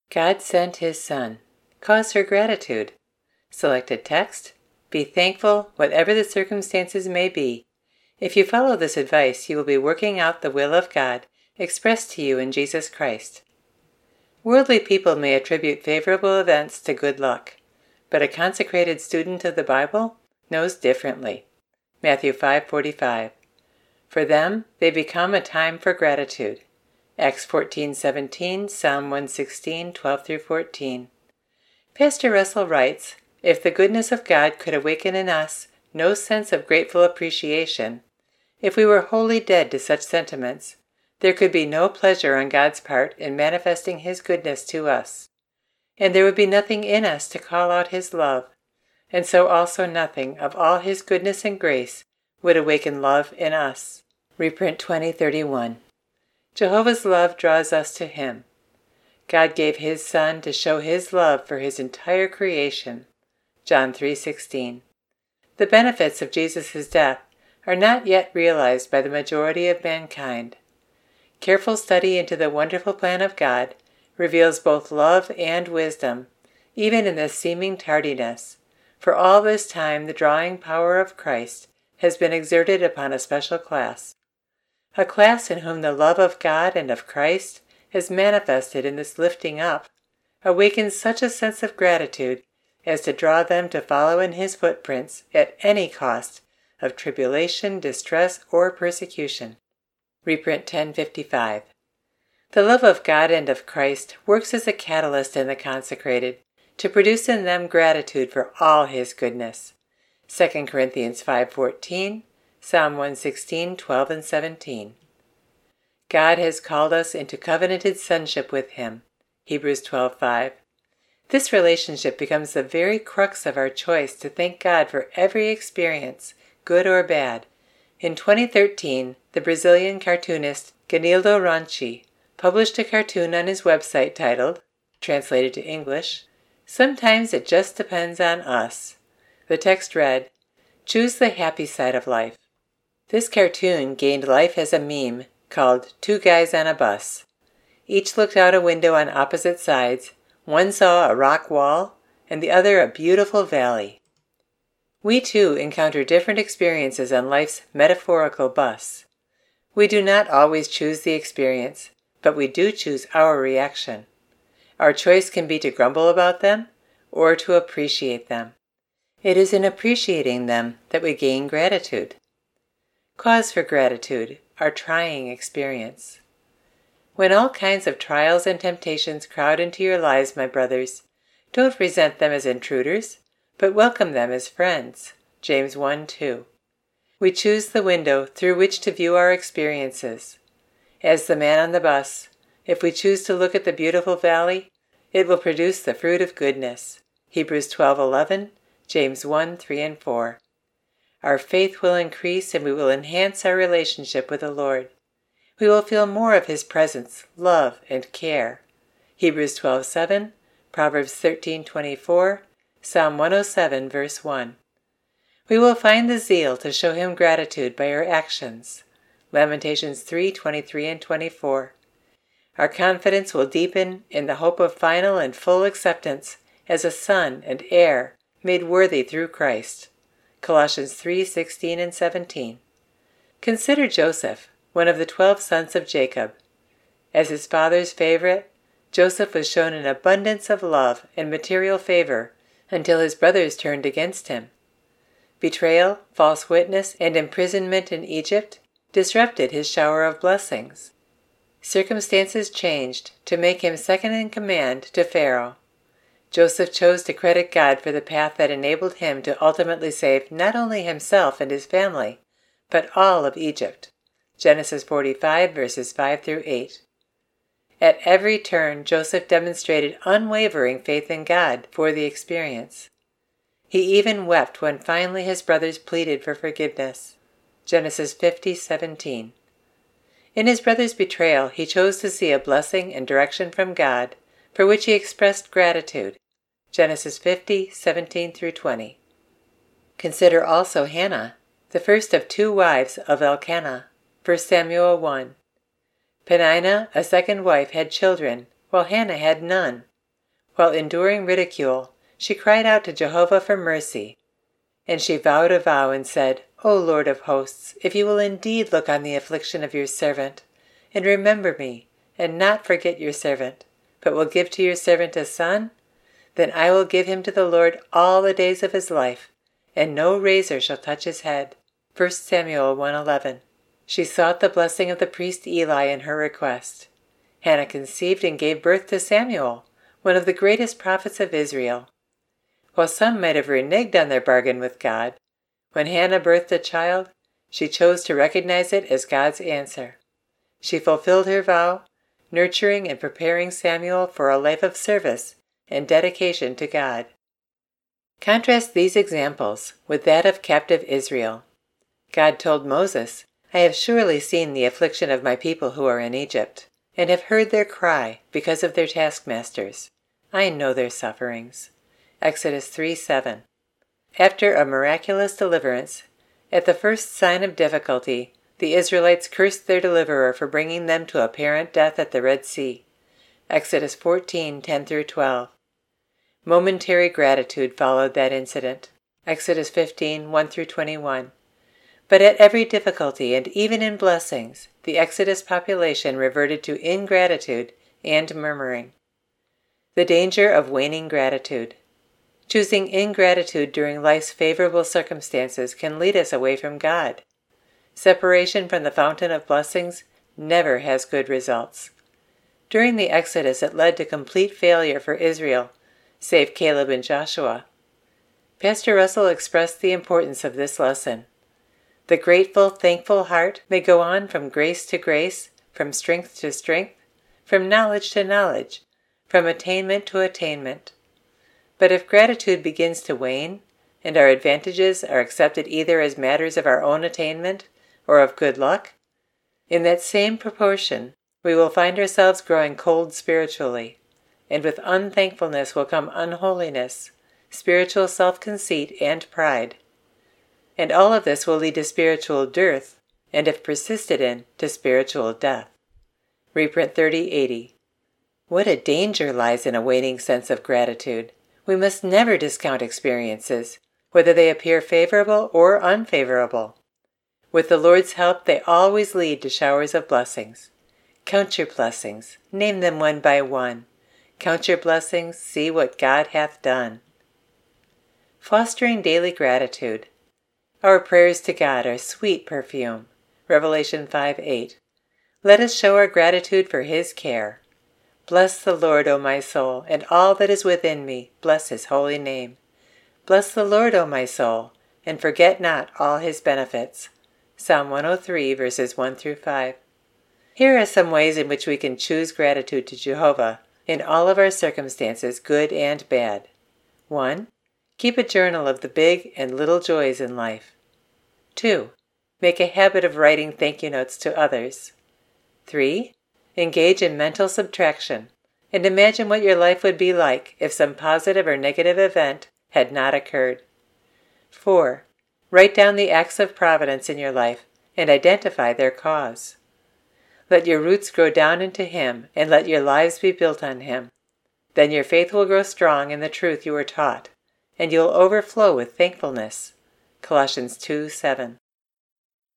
God sent His Son. Cause for gratitude. Selected text. Be thankful, whatever the circumstances may be. If you follow this advice, you will be working out the will of God expressed to you in Jesus Christ. Worldly people may attribute favorable events to good luck, but a consecrated student of the Bible knows differently. Matthew 5:45. For them, they become a time for gratitude. Acts 14:17, Psalm 116, 12-14. Pastor Russell writes, if the goodness of God could awaken in us no sense of grateful appreciation, if we were wholly dead to such sentiments, there could be no pleasure on God's part in manifesting His goodness to us, and there would be nothing in us to call out His love, and so also nothing of all His goodness and grace would awaken love in us. Reprint 2031. Jehovah's love draws us to Him. God gave His Son to show His love for His entire creation. John 3:16. The benefits of Jesus' death are not yet realized by the majority of mankind. Careful study into the wonderful plan of God reveals both love and wisdom, even in this seeming tardiness. For all this time the drawing power of Christ has been exerted upon a special class. A class in whom the love of God and of Christ is manifested in this lifting up, awakens such a sense of gratitude as to draw them to follow in His footprints at any cost of tribulation, distress, or persecution. Reprint 1055. The love of God and of Christ works as a catalyst in the consecrated to produce in them gratitude for all His goodness. 2 Corinthians 5:14, Psalm 116, 12 and 17. God has called us into covenanted sonship with Him. Hebrews 12:5. This relationship becomes the very crux of our choice to thank God for every experience, good or bad. In 2013, the Brazilian cartoonist Ganildo Ranchi published a cartoon on his website titled, translated to English, Sometimes It Just Depends on Us. The text read, Choose the happy side of life. This cartoon gained life as a meme called Two Guys on a Bus. Each looked out a window on opposite sides. One saw a rock wall, and the other a beautiful valley. We too encounter different experiences on life's metaphorical bus. We do not always choose the experience, but we do choose our reaction. Our choice can be to grumble about them or to appreciate them. It is in appreciating them that we gain gratitude. Cause for gratitude, our trying experience. When all kinds of trials and temptations crowd into your lives, my brothers, don't resent them as intruders, but welcome them as friends. James 1:2. We choose the window through which to view our experiences. As the man on the bus, if we choose to look at the beautiful valley, it will produce the fruit of goodness. Hebrews 12:11, James 1:3 and 4. Our faith will increase and we will enhance our relationship with the Lord. We will feel more of His presence, love, and care. Hebrews 12:7, Proverbs 13:24, Psalm 107, verse 1. We will find the zeal to show Him gratitude by our actions. Lamentations 3:23 and 24. Our confidence will deepen in the hope of final and full acceptance as a son and heir made worthy through Christ. Colossians 3:16 and 17. Consider Joseph, one of the 12 sons of Jacob. As his father's favorite, Joseph was shown an abundance of love and material favor until his brothers turned against him. Betrayal, false witness, and imprisonment in Egypt disrupted his shower of blessings. Circumstances changed to make him second in command to Pharaoh. Joseph chose to credit God for the path that enabled him to ultimately save not only himself and his family, but all of Egypt. Genesis 45, verses 5-8. At every turn, Joseph demonstrated unwavering faith in God for the experience. He even wept when finally his brothers pleaded for forgiveness. Genesis 50:17. In his brother's betrayal, he chose to see a blessing and direction from God, for which he expressed gratitude. Genesis 50:17-20. Consider also Hannah, the first of 2 wives of Elkanah. 1 Samuel 1. Peninnah, a second wife, had children, while Hannah had none. While enduring ridicule, she cried out to Jehovah for mercy. And she vowed a vow and said, O Lord of hosts, if you will indeed look on the affliction of your servant, and remember me, and not forget your servant, but will give to your servant a son, then I will give him to the Lord all the days of his life, and no razor shall touch his head. 1 Samuel 1:11. She sought the blessing of the priest Eli in her request. Hannah conceived and gave birth to Samuel, one of the greatest prophets of Israel. While some might have reneged on their bargain with God, when Hannah birthed a child, she chose to recognize it as God's answer. She fulfilled her vow, nurturing and preparing Samuel for a life of service and dedication to God. Contrast these examples with that of captive Israel. God told Moses, I have surely seen the affliction of my people who are in Egypt, and have heard their cry because of their taskmasters. I know their sufferings. Exodus 3:7. After a miraculous deliverance, at the first sign of difficulty, the Israelites cursed their deliverer for bringing them to apparent death at the Red Sea. Exodus 14:10-12. Momentary gratitude followed that incident. Exodus 15:1-21. But at every difficulty and even in blessings, the Exodus population reverted to ingratitude and murmuring. The danger of waning gratitude. Choosing ingratitude during life's favorable circumstances can lead us away from God. Separation from the fountain of blessings never has good results. During the Exodus, it led to complete failure for Israel, save Caleb and Joshua. Pastor Russell expressed the importance of this lesson. The grateful, thankful heart may go on from grace to grace, from strength to strength, from knowledge to knowledge, from attainment to attainment. But if gratitude begins to wane, and our advantages are accepted either as matters of our own attainment or of good luck, in that same proportion we will find ourselves growing cold spiritually, and with unthankfulness will come unholiness, spiritual self-conceit, and pride. And all of this will lead to spiritual dearth, and if persisted in, to spiritual death. Reprint 3080. What a danger lies in a waning sense of gratitude. We must never discount experiences, whether they appear favorable or unfavorable. With the Lord's help, they always lead to showers of blessings. Count your blessings, name them one by one. Count your blessings, see what God hath done. Fostering daily gratitude. Our prayers to God are sweet perfume. Revelation 5:8. Let us show our gratitude for His care. Bless the Lord, O my soul, and all that is within me, bless His holy name. Bless the Lord, O my soul, and forget not all His benefits. Psalm 103, verses 1-5. Here are some ways in which we can choose gratitude to Jehovah in all of our circumstances, good and bad. 1. Keep a journal of the big and little joys in life. 2. Make a habit of writing thank you notes to others. 3. Engage in mental subtraction and imagine what your life would be like if some positive or negative event had not occurred. 4. Write down the acts of providence in your life and identify their cause. Let your roots grow down into Him and let your lives be built on Him. Then your faith will grow strong in the truth you were taught, and you'll overflow with thankfulness. Colossians 2:7.